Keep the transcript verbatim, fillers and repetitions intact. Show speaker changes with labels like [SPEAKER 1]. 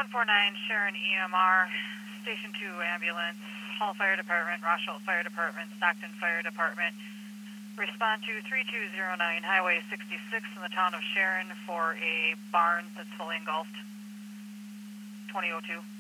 [SPEAKER 1] one four nine Sharon E M R, Station two ambulance, Hall Fire Department, Rochelle Fire Department, Stockton Fire Department. Respond to three two zero nine Highway sixty-six in the town of Sharon for a barn that's fully engulfed. twenty oh two.